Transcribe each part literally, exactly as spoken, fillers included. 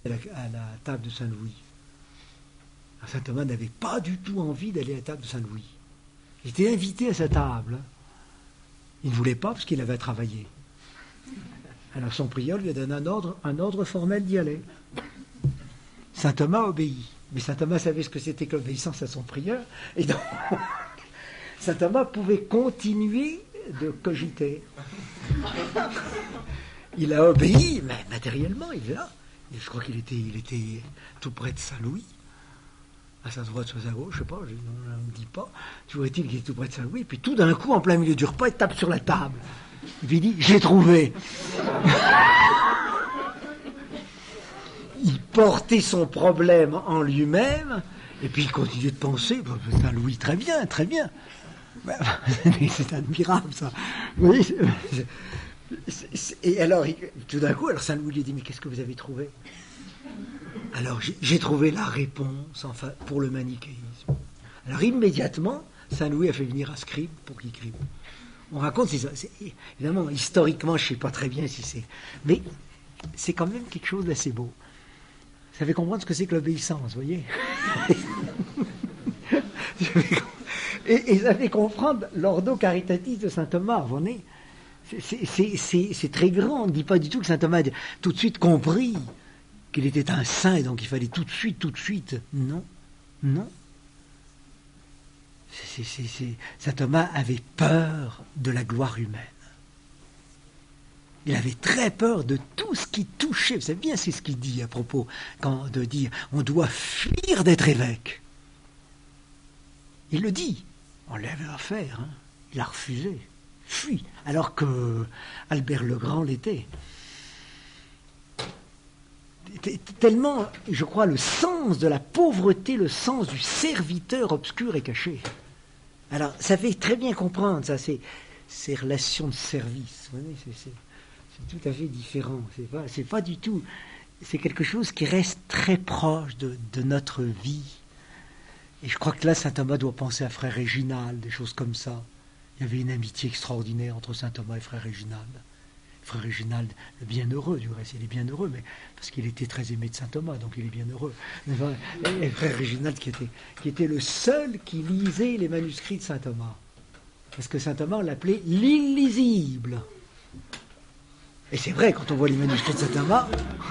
à la, à la table de Saint-Louis. Saint Thomas n'avait pas du tout envie d'aller à la table de Saint-Louis. Il était invité à sa table. Il ne voulait pas parce qu'il avait à travailler. Alors son prieur lui a donné un ordre, un ordre formel d'y aller. Saint Thomas obéit. Mais Saint Thomas savait ce que c'était que l'obéissance à son prieur. Et donc, Saint Thomas pouvait continuer de cogiter. Il a obéi, mais matériellement, il est là. Et je crois qu'il était, il était tout près de Saint-Louis. À sa droite, soit à sa gauche, je sais pas, je ne me dis pas. Toujours est-il qu'il est tout près de Saint-Louis. Et puis tout d'un coup, en plein milieu du repas, il tape sur la table. Et puis il dit, j'ai trouvé. Il portait son problème en lui-même, et puis il continuait de penser, Saint-Louis, très bien, très bien. C'est admirable, ça. Vous voyez, c'est, c'est, c'est, et alors, il, tout d'un coup, alors Saint-Louis lui dit, mais qu'est-ce que vous avez trouvé? Alors, j'ai, j'ai trouvé la réponse enfin, pour le manichéisme. Alors, immédiatement, Saint-Louis a fait venir un scribe pour qu'il écrive. On raconte, c'est ça. C'est, évidemment, historiquement, je ne sais pas très bien si c'est... Mais c'est quand même quelque chose d'assez beau. Ça fait comprendre ce que c'est que l'obéissance, vous voyez. et, et ça fait comprendre l'ordo caritatis de saint Thomas, vous voyez. C'est, c'est, c'est, c'est, c'est très grand. On ne dit pas du tout que saint Thomas a tout de suite compris qu'il était un saint et donc il fallait tout de suite, tout de suite. Non, non. C'est, c'est, c'est, saint Thomas avait peur de la gloire humaine. Il avait très peur de tout ce qui touchait. Vous savez bien, c'est ce qu'il dit à propos quand, de dire on doit fuir d'être évêque. Il le dit. On l'avait à faire. Hein. Il a refusé. Fuit. Alors que Albert le Grand l'était. Tellement, je crois, le sens de la pauvreté, le sens du serviteur obscur et caché. Alors, ça fait très bien comprendre, ça, c'est ces relations de service. Vous voyez, c'est, c'est, c'est tout à fait différent. C'est pas, c'est pas du tout... C'est quelque chose qui reste très proche de, de notre vie. Et je crois que là, saint Thomas doit penser à frère Réginald, des choses comme ça. Il y avait une amitié extraordinaire entre saint Thomas et frère Réginald. Frère Réginald, le bienheureux, du reste, il est bienheureux, mais parce qu'il était très aimé de saint Thomas, donc il est bienheureux. Et frère Réginald qui était, qui était le seul qui lisait les manuscrits de saint Thomas. Parce que saint Thomas, on l'appelait l'illisible. Et c'est vrai, quand on voit les manuscrits de saint Thomas,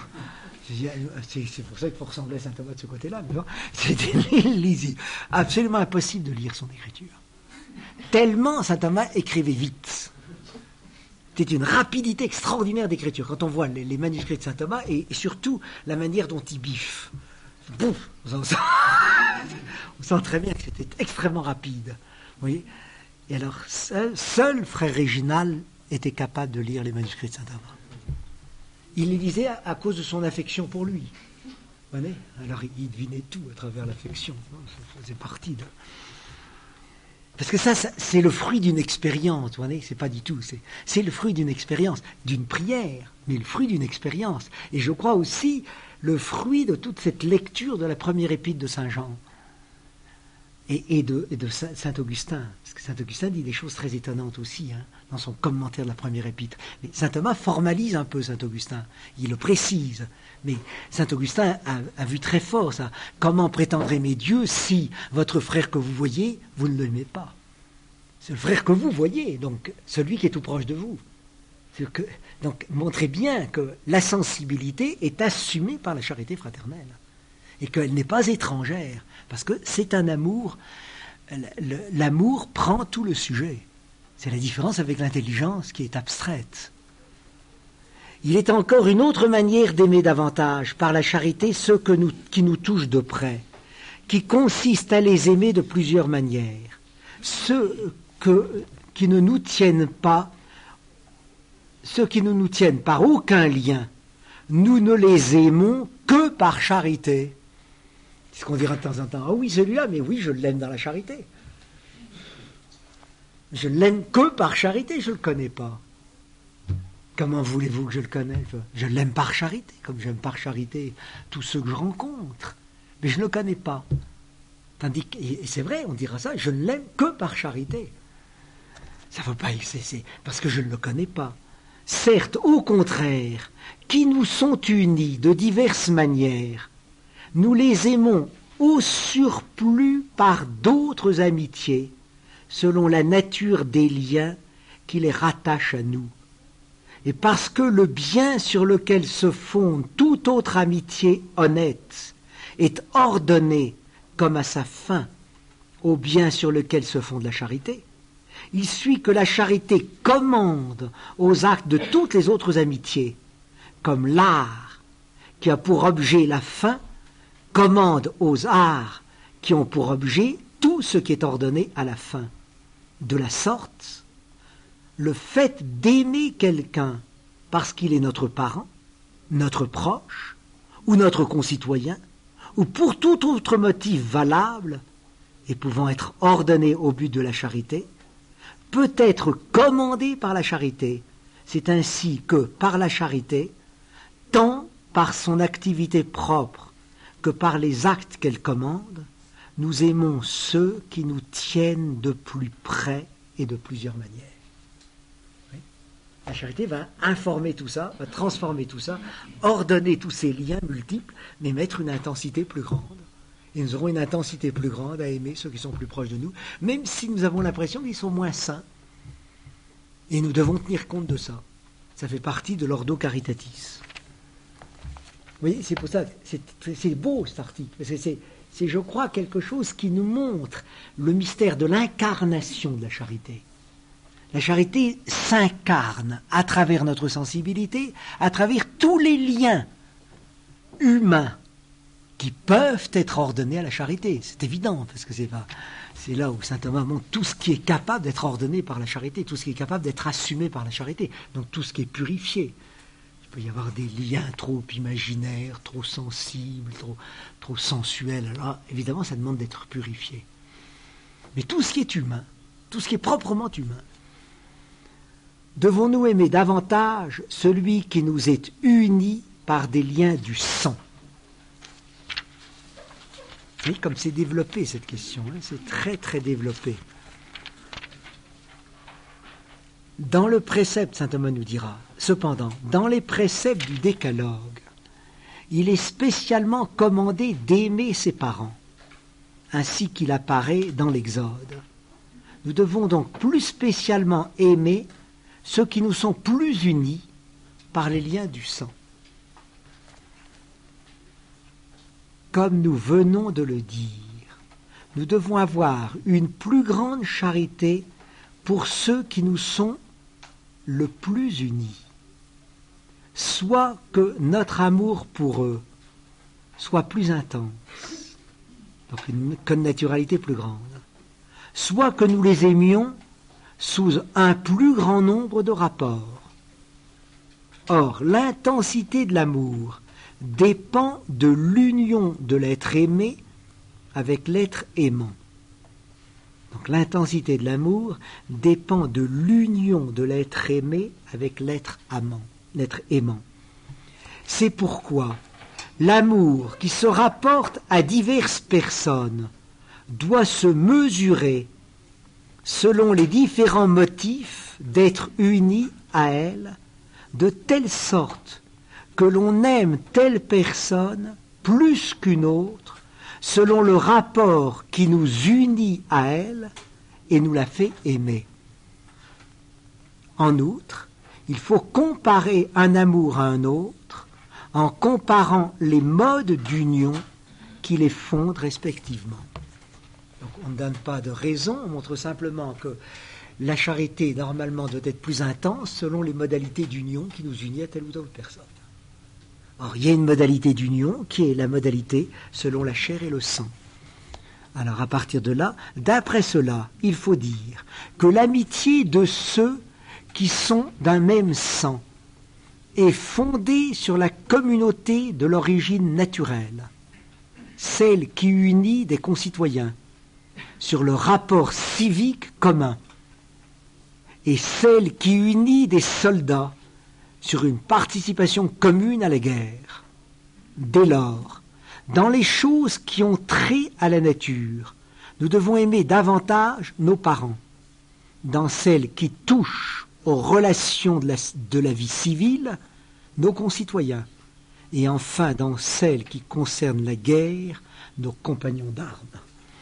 c'est, c'est pour ça qu'il faut ressembler à saint Thomas de ce côté-là, mais bon, c'était l'illisible. Absolument impossible de lire son écriture. Tellement saint Thomas écrivait vite. C'était une rapidité extraordinaire d'écriture. Quand on voit les, les manuscrits de saint Thomas, et, et surtout la manière dont il biffe. Bouf, on sent, on sent très bien que c'était extrêmement rapide. Vous voyez ? Et alors, seul, seul frère Réginald était capable de lire les manuscrits de saint Thomas. Il les lisait à, à cause de son affection pour lui. Vous voyez ? Alors, il, il devinait tout à travers l'affection. Ça faisait partie de... Parce que ça, ça, c'est le fruit d'une expérience, vous voyez, c'est pas du tout, c'est, c'est le fruit d'une expérience, d'une prière, mais le fruit d'une expérience. Et je crois aussi le fruit de toute cette lecture de la première épître de saint Jean et, et de, et de saint Augustin. Parce que saint Augustin dit des choses très étonnantes aussi, hein, dans son commentaire de la première épître. Mais saint Thomas formalise un peu saint Augustin, il le précise. Mais saint Augustin a, a vu très fort ça. Comment prétendre aimer Dieu si votre frère que vous voyez, vous ne l'aimez pas? C'est le frère que vous voyez, donc celui qui est tout proche de vous. C'est que, donc montrez bien que la sensibilité est assumée par la charité fraternelle et qu'elle n'est pas étrangère, parce que c'est un amour. L'amour prend tout le sujet. C'est la différence avec l'intelligence qui est abstraite. Il est encore une autre manière d'aimer davantage, par la charité, ceux que nous, qui nous touchent de près, qui consiste à les aimer de plusieurs manières. Ceux que, qui ne nous tiennent pas, ceux qui ne nous tiennent par aucun lien, nous ne les aimons que par charité. C'est ce qu'on dira de temps en temps. Ah oui, celui-là, mais oui, je l'aime dans la charité. Je l'aime que par charité, je ne le connais pas. Comment voulez-vous que je le connaisse? Je l'aime par charité, comme j'aime par charité tous ceux que je rencontre. Mais je ne le connais pas. Tandis que, et c'est vrai, on dira ça, je ne l'aime que par charité. Ça ne veut pas, c'est, c'est parce que je ne le connais pas. certes, au contraire, qui nous sont unis de diverses manières, nous les aimons au surplus par d'autres amitiés, selon la nature des liens qui les rattachent à nous. Et parce que le bien sur lequel se fonde toute autre amitié honnête est ordonné comme à sa fin au bien sur lequel se fonde la charité, il suit que la charité commande aux actes de toutes les autres amitiés, comme l'art qui a pour objet la fin, commande aux arts qui ont pour objet tout ce qui est ordonné à la fin. De la sorte, le fait d'aimer quelqu'un parce qu'il est notre parent, notre proche, ou notre concitoyen, ou pour tout autre motif valable, et pouvant être ordonné au but de la charité, peut être commandé par la charité. C'est ainsi que, par la charité, tant par son activité propre que par les actes qu'elle commande, nous aimons ceux qui nous tiennent de plus près et de plusieurs manières. Oui. La charité va informer tout ça, va transformer tout ça, ordonner tous ces liens multiples, mais mettre une intensité plus grande. Et nous aurons une intensité plus grande à aimer ceux qui sont plus proches de nous, même si nous avons l'impression qu'ils sont moins saints. Et nous devons tenir compte de ça. Ça fait partie de l'ordo caritatis. Vous voyez, c'est pour ça, c'est, c'est beau cet article, parce que c'est, c'est, je crois, quelque chose qui nous montre le mystère de l'incarnation de la charité. La charité s'incarne à travers notre sensibilité, à travers tous les liens humains qui peuvent être ordonnés à la charité. C'est évident, parce que c'est pas, c'est là où saint Thomas montre tout ce qui est capable d'être ordonné par la charité, tout ce qui est capable d'être assumé par la charité, donc tout ce qui est purifié. Il peut y avoir des liens trop imaginaires, trop sensibles, trop, trop sensuels. Alors, évidemment, ça demande d'être purifié. Mais tout ce qui est humain, tout ce qui est proprement humain, devons-nous aimer davantage celui qui nous est uni par des liens du sang? Vous voyez comme c'est développé cette question, hein, c'est très très développé. Dans le précepte, saint Thomas nous dira, cependant, dans les préceptes du décalogue, il est spécialement commandé d'aimer ses parents, ainsi qu'il apparaît dans l'Exode. Nous devons donc plus spécialement aimer ceux qui nous sont plus unis par les liens du sang. Comme nous venons de le dire, nous devons avoir une plus grande charité pour ceux qui nous sont le plus unis, soit que notre amour pour eux soit plus intense, donc une connaturalité plus grande, soit que nous les aimions sous un plus grand nombre de rapports. Or, l'intensité de l'amour dépend de l'union de l'être aimé avec l'être aimant. Donc l'intensité de l'amour dépend de l'union de l'être aimé avec l'être amant, l'être aimant. C'est pourquoi l'amour qui se rapporte à diverses personnes doit se mesurer selon les différents motifs d'être unis à elles, de telle sorte que l'on aime telle personne plus qu'une autre, selon le rapport qui nous unit à elle et nous la fait aimer. En outre, il faut comparer un amour à un autre en comparant les modes d'union qui les fondent respectivement. Donc on ne donne pas de raison, on montre simplement que la charité normalement doit être plus intense selon les modalités d'union qui nous unissent à telle ou telle personne. Or, il y a une modalité d'union qui est la modalité selon la chair et le sang. Alors, à partir de là, d'après cela, il faut dire que l'amitié de ceux qui sont d'un même sang est fondée sur la communauté de l'origine naturelle, celle qui unit des concitoyens, sur le rapport civique commun, et celle qui unit des soldats sur une participation commune à la guerre. Dès lors, dans les choses qui ont trait à la nature, nous devons aimer davantage nos parents. Dans celles qui touchent aux relations de la, de la vie civile, nos concitoyens, et enfin dans celles qui concernent la guerre, nos compagnons d'armes.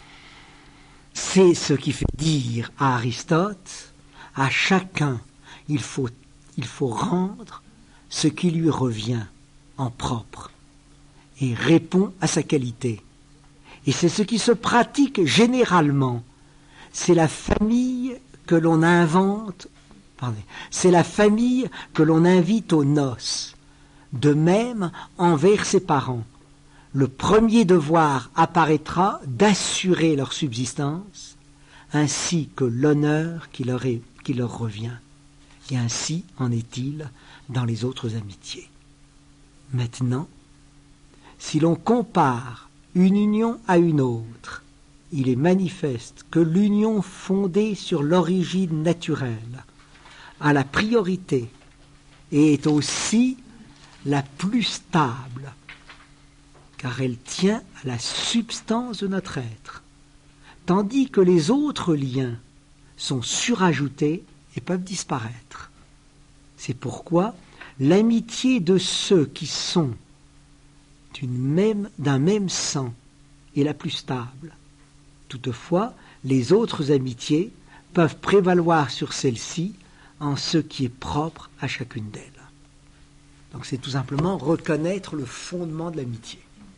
C'est ce qui fait dire à Aristote, à chacun, il faut, il faut rendre ce qui lui revient en propre et répond à sa qualité. Et c'est ce qui se pratique généralement. C'est la famille que l'on invente, pardon, c'est la famille que l'on invite aux noces. De même envers ses parents. Le premier devoir apparaîtra d'assurer leur subsistance, ainsi que l'honneur qui leur, est, qui leur revient. Et ainsi en est-il dans les autres amitiés. Maintenant, si l'on compare une union à une autre, il est manifeste que l'union fondée sur l'origine naturelle a la priorité et est aussi la plus stable, car elle tient à la substance de notre être, tandis que les autres liens sont surajoutés et peuvent disparaître. C'est pourquoi l'amitié de ceux qui sont d'une même, d'un même sang est la plus stable. Toutefois, les autres amitiés peuvent prévaloir sur celle-ci en ce qui est propre à chacune d'elles. Donc c'est tout simplement reconnaître le fondement de l'amitié.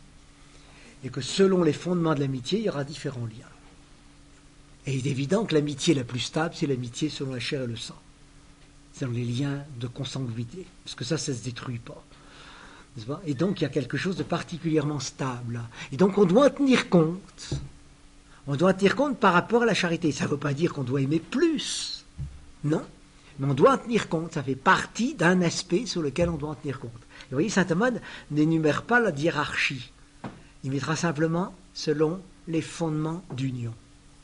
Et que selon les fondements de l'amitié, il y aura différents liens. Et il est évident que l'amitié la plus stable, c'est l'amitié selon la chair et le sang. Selon les liens de consanguinité. Parce que ça, ça ne se détruit pas. N'est-ce pas ? Et donc il y a quelque chose de particulièrement stable. Et donc on doit en tenir compte. On doit en tenir compte par rapport à la charité. Ça ne veut pas dire qu'on doit aimer plus. Non. Mais on doit en tenir compte, ça fait partie d'un aspect sur lequel on doit en tenir compte. Et vous voyez, saint Thomas n'énumère pas la hiérarchie. Il mettra simplement selon les fondements d'union.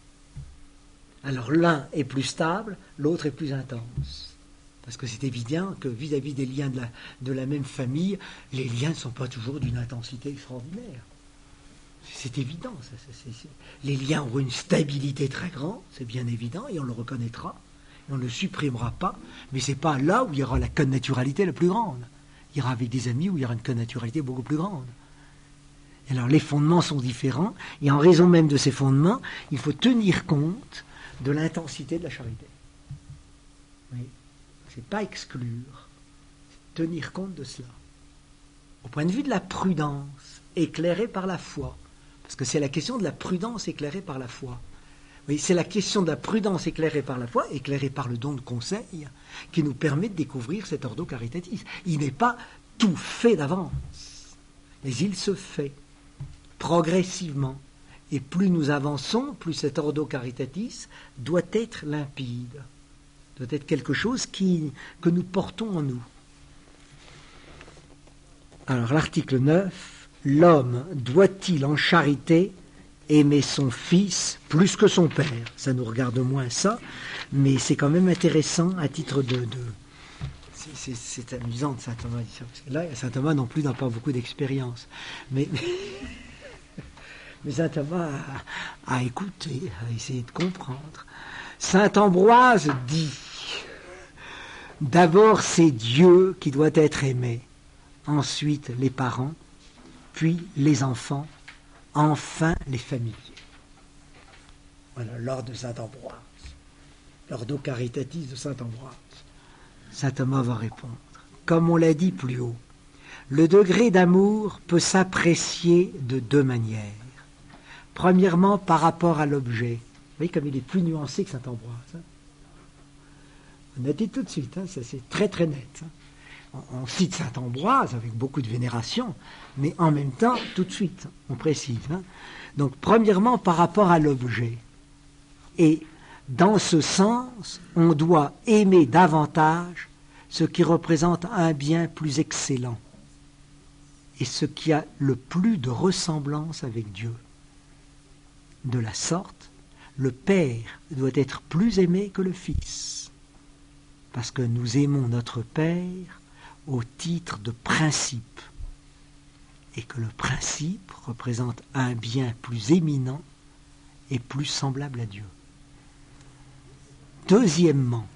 Alors l'un est plus stable, l'autre est plus intense. Parce que c'est évident que vis-à-vis des liens de la, de la même famille, les liens ne sont pas toujours d'une intensité extraordinaire. C'est évident. Ça, c'est, c'est, les liens ont une stabilité très grande, c'est bien évident, et on le reconnaîtra. On ne le supprimera pas, mais ce n'est pas là où il y aura la connaturalité la plus grande. Il y aura avec des amis où il y aura une connaturalité beaucoup plus grande. Et alors les fondements sont différents, et en raison même de ces fondements, il faut tenir compte de l'intensité de la charité. Oui. Ce n'est pas exclure, c'est tenir compte de cela. Au point de vue de la prudence, éclairée par la foi, parce que c'est la question de la prudence éclairée par la foi. Oui, c'est la question de la prudence éclairée par la foi, éclairée par le don de conseil, qui nous permet de découvrir cet ordo caritatis. Il n'est pas tout fait d'avance, mais il se fait progressivement. Et plus nous avançons, plus cet ordo caritatis doit être limpide, doit être quelque chose qui, que nous portons en nous. Alors l'article neuf, l'homme doit-il en charité aimer son fils plus que son père? Ça nous regarde moins ça, mais c'est quand même intéressant à titre de... de c'est, c'est, c'est amusant de saint Thomas. Parce que là, saint Thomas non plus n'a pas beaucoup d'expérience. Mais, mais, mais saint Thomas a, a écouté, a essayé de comprendre. Saint Ambroise dit, d'abord c'est Dieu qui doit être aimé, ensuite les parents, puis les enfants, enfin les familles. Voilà l'ordre de saint Ambroise, l'ordo caritatis de saint Ambroise. Saint Thomas va répondre, comme on l'a dit plus haut, le degré d'amour peut s'apprécier de deux manières. Premièrement, par rapport à l'objet. Vous voyez comme il est plus nuancé que saint Ambroise. Hein. On a dit tout de suite, hein, ça, c'est très très net. Hein. On, on cite saint Ambroise avec beaucoup de vénération, mais en même temps, tout de suite, on précise. Hein. Donc, premièrement, par rapport à l'objet. Et dans ce sens, on doit aimer davantage ce qui représente un bien plus excellent et ce qui a le plus de ressemblance avec Dieu. De la sorte, le Père doit être plus aimé que le Fils, parce que nous aimons notre Père au titre de principe, et que le principe représente un bien plus éminent et plus semblable à Dieu. Deuxièmement,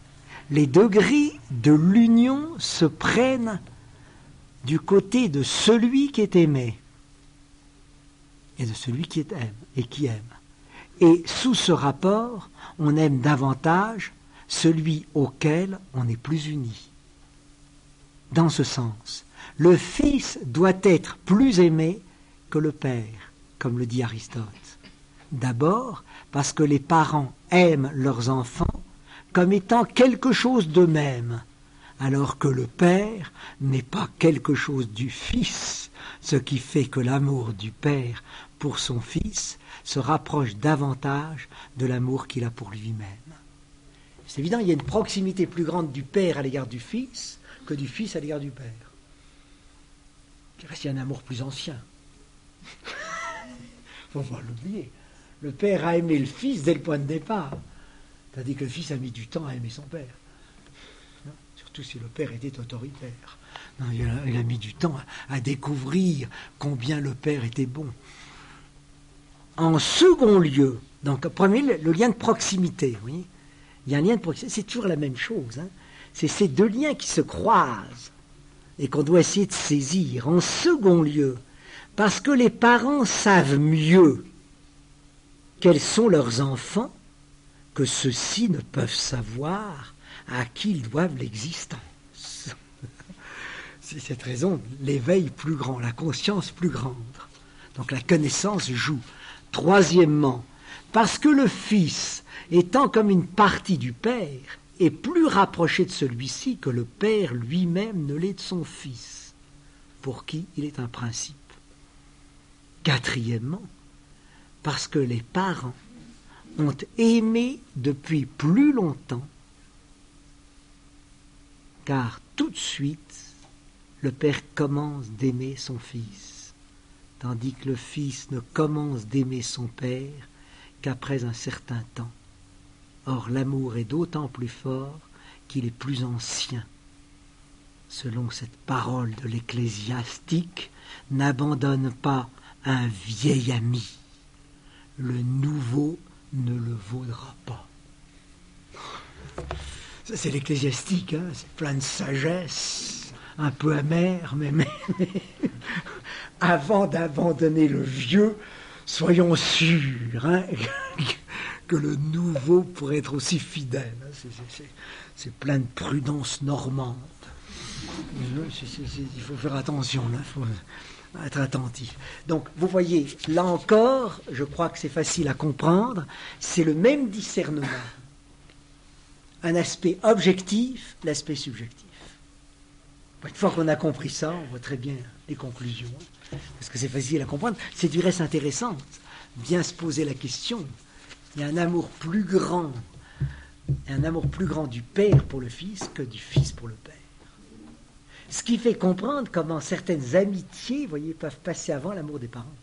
les degrés de l'union se prennent du côté de celui qui est aimé et de celui qui est aime et qui aime. Et sous ce rapport, on aime davantage celui auquel on est plus uni. Dans ce sens, le Fils doit être plus aimé que le Père, comme le dit Aristote. D'abord, parce que les parents aiment leurs enfants comme étant quelque chose d'eux-mêmes, alors que le Père n'est pas quelque chose du Fils, ce qui fait que l'amour du Père pour son Fils se rapproche davantage de l'amour qu'il a pour lui-même. C'est évident, il y a une proximité plus grande du Père à l'égard du Fils que du Fils à l'égard du Père. Il reste un amour plus ancien. Il ne faut pas l'oublier. Le Père a aimé le Fils dès le point de départ, tandis que le Fils a mis du temps à aimer son Père. Non, surtout si le Père était autoritaire. Non, il, a, il a mis du temps à, à découvrir combien le Père était bon. En second lieu, donc premier, le, le lien de proximité, oui. Il y a un lien de proximité, c'est toujours la même chose. Hein. C'est ces deux liens qui se croisent et qu'on doit essayer de saisir. En second lieu, parce que les parents savent mieux quels sont leurs enfants que ceux-ci ne peuvent savoir à qui ils doivent l'existence. C'est cette raison, l'éveil plus grand, la conscience plus grande. Donc la connaissance joue. Troisièmement, parce que le Fils, étant comme une partie du Père, est plus rapproché de celui-ci que le Père lui-même ne l'est de son Fils, pour qui il est un principe. Quatrièmement, parce que les parents ont aimé depuis plus longtemps, car tout de suite, le Père commence d'aimer son Fils, tandis que le Fils ne commence d'aimer son Père qu'après un certain temps. Or, l'amour est d'autant plus fort qu'il est plus ancien. Selon cette parole de l'ecclésiastique, n'abandonne pas un vieil ami. Le nouveau ne le vaudra pas. Ça, c'est l'ecclésiastique, hein, c'est plein de sagesse, un peu amer, mais, mais, mais avant d'abandonner le vieux, soyons sûrs hein, que le nouveau pourrait être aussi fidèle. C'est, c'est, c'est, c'est plein de prudence normande. C'est, c'est, c'est, il faut faire attention, il faut être attentif. Donc, vous voyez, là encore, je crois que c'est facile à comprendre, c'est le même discernement. Un aspect objectif, l'aspect subjectif. Une fois qu'on a compris ça, on voit très bien les conclusions, parce que c'est facile à comprendre. C'est du reste intéressant, bien se poser la question. Il y a un amour plus grand, un amour plus grand du Père pour le Fils que du Fils pour le Père. Ce qui fait comprendre comment certaines amitiés, vous voyez, peuvent passer avant l'amour des parents.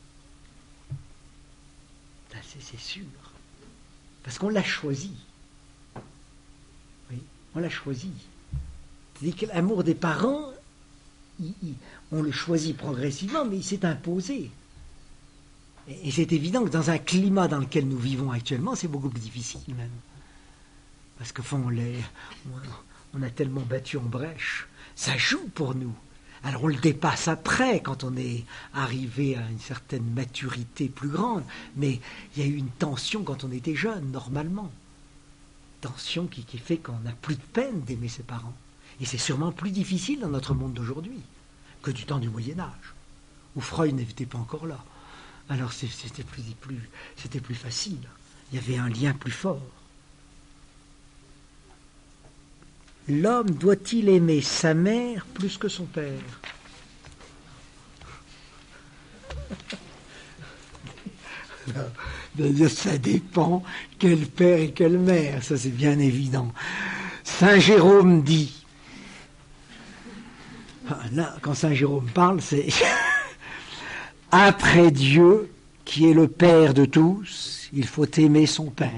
C'est, c'est sûr. Parce qu'on l'a choisi. Oui, on l'a choisi. C'est-à-dire que l'amour des parents, il, il, on le choisit progressivement, mais il s'est imposé. Et, et c'est évident que dans un climat dans lequel nous vivons actuellement, c'est beaucoup plus difficile même. Parce que fond, on, les, on, on a tellement battu en brèche. Ça joue pour nous. Alors on le dépasse après, quand on est arrivé à une certaine maturité plus grande. Mais il y a eu une tension quand on était jeune, normalement. Tension qui, qui fait qu'on n'a plus de peine d'aimer ses parents. Et c'est sûrement plus difficile dans notre monde d'aujourd'hui que du temps du Moyen-Âge, où Freud n'était pas encore là. Alors c'était plus, plus, c'était plus facile. Il y avait un lien plus fort. L'homme doit-il aimer sa mère plus que son père? Alors, ça dépend quel père et quelle mère, ça c'est bien évident. Saint Jérôme dit, là, quand Saint Jérôme parle, c'est après Dieu, qui est le Père de tous, il faut aimer son Père.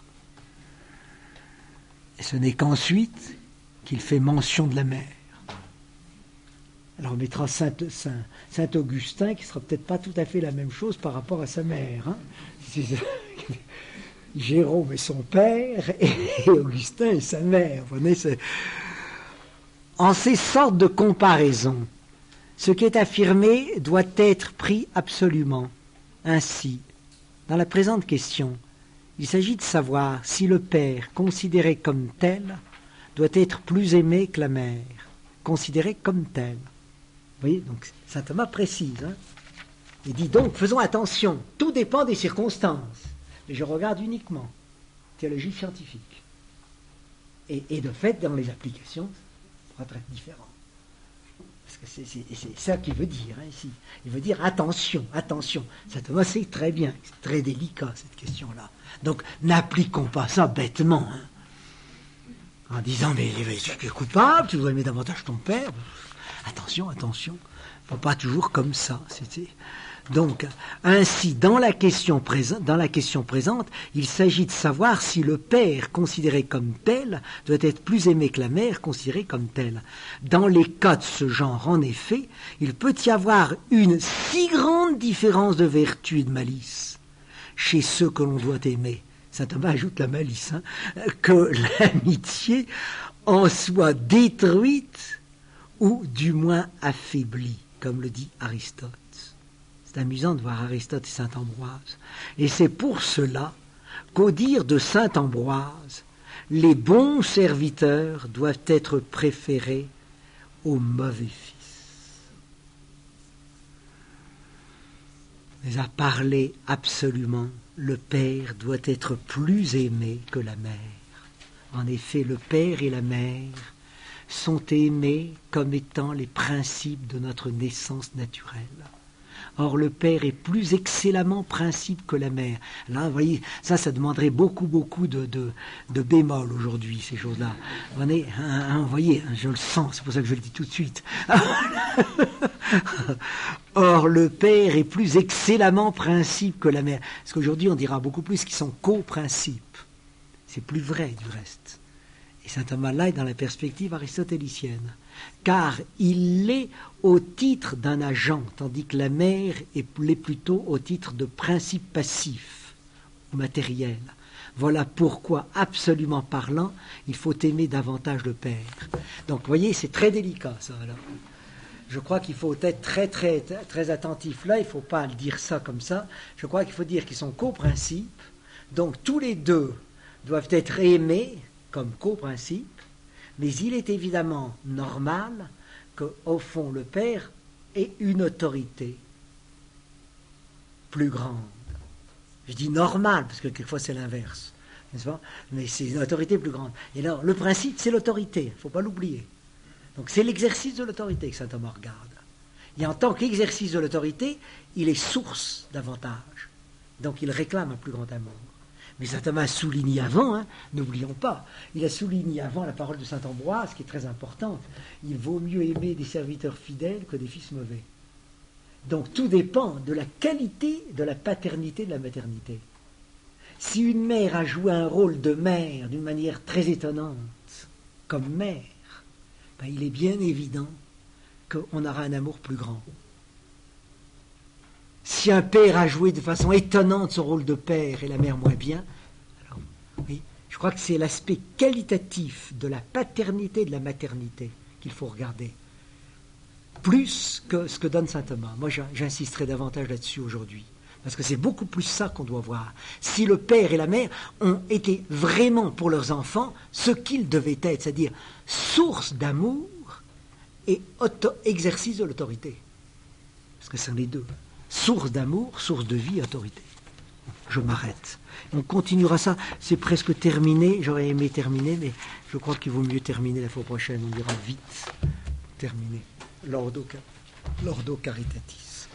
Et ce n'est qu'ensuite qu'il fait mention de la mère. Alors on mettra Saint, Saint, Saint Augustin, qui ne sera peut-être pas tout à fait la même chose par rapport à sa mère. Hein. Jérôme et son père, et Augustin et sa mère. Vous voyez, c'est... En ces sortes de comparaisons, ce qui est affirmé doit être pris absolument. Ainsi, dans la présente question, il s'agit de savoir si le père, considéré comme tel, doit être plus aimé que la mère, considéré comme tel. Vous voyez, donc saint Thomas précise. Hein. Il dit donc, faisons attention, tout dépend des circonstances. Mais je regarde uniquement théologie scientifique. Et, et de fait, dans les applications, ça pourra être différent. Parce que c'est, c'est, c'est ça qu'il veut dire hein, ici. Il veut dire attention, attention. Saint Thomas sait très bien, c'est très délicat cette question-là. Donc n'appliquons pas ça bêtement. Hein, en disant mais tu es coupable, tu dois aimer davantage ton père. Attention, attention. Il ne faut pas toujours comme ça. C'est, donc, ainsi, dans la, question présente, dans la question présente, il s'agit de savoir si le père, considéré comme tel, doit être plus aimé que la mère, considérée comme telle. Dans les cas de ce genre, en effet, il peut y avoir une si grande différence de vertu et de malice chez ceux que l'on doit aimer, saint Thomas ajoute la malice, hein, que l'amitié en soit détruite ou du moins affaiblie, comme le dit Aristote. C'est amusant de voir Aristote et saint Ambroise. Et c'est pour cela qu'au dire de saint Ambroise, les bons serviteurs doivent être préférés aux mauvais fils. Mais à parler absolument, le père doit être plus aimé que la mère. En effet, le père et la mère sont aimés comme étant les principes de notre naissance naturelle. Or, le père est plus excellemment principe que la mère. Là, vous voyez, ça, ça demanderait beaucoup, beaucoup de, de, de bémol aujourd'hui, ces choses-là. Vous voyez, hein, vous voyez, je le sens, c'est pour ça que je le dis tout de suite. Or, le père est plus excellemment principe que la mère. Parce qu'aujourd'hui, on dira beaucoup plus qu'ils sont co-principes. C'est plus vrai, du reste. Et saint Thomas là est dans la perspective aristotélicienne. Car il l'est au titre d'un agent, tandis que la mère l'est plutôt au titre de principe passif ou matériel. Voilà pourquoi, absolument parlant, il faut aimer davantage le père. Donc, vous voyez, c'est très délicat, ça, alors. Je crois qu'il faut être très, très, très attentif. Là, il ne faut pas le dire ça comme ça. Je crois qu'il faut dire qu'ils sont co-principes. Donc, tous les deux doivent être aimés comme co-principes. Mais il est évidemment normal qu'au fond, le père ait une autorité plus grande. Je dis normal, parce que quelquefois c'est l'inverse, n'est-ce pas? Mais c'est une autorité plus grande. Et alors, le principe, c'est l'autorité, il ne faut pas l'oublier. Donc c'est l'exercice de l'autorité que saint Thomas regarde. Et en tant qu'exercice de l'autorité, il est source d'avantage. Donc il réclame un plus grand amour. Mais saint Thomas a souligné avant, hein, n'oublions pas, il a souligné avant la parole de saint Ambroise, qui est très importante, il vaut mieux aimer des serviteurs fidèles que des fils mauvais. Donc tout dépend de la qualité de la paternité, de la maternité. Si une mère a joué un rôle de mère d'une manière très étonnante, comme mère, ben il est bien évident qu'on aura un amour plus grand. Si un père a joué de façon étonnante son rôle de père et la mère moins bien, alors, oui, je crois que c'est l'aspect qualitatif de la paternité et de la maternité qu'il faut regarder, plus que ce que donne saint Thomas. Moi, j'insisterai davantage là-dessus aujourd'hui, parce que c'est beaucoup plus ça qu'on doit voir. Si le père et la mère ont été vraiment pour leurs enfants ce qu'ils devaient être, c'est-à-dire source d'amour et auto- exercice de l'autorité, parce que c'est les deux. Source d'amour, source de vie, autorité. Je m'arrête. On continuera ça. C'est presque terminé. J'aurais aimé terminer, mais je crois qu'il vaut mieux terminer la fois prochaine. On ira vite terminer. L'ordo, l'ordo caritatis.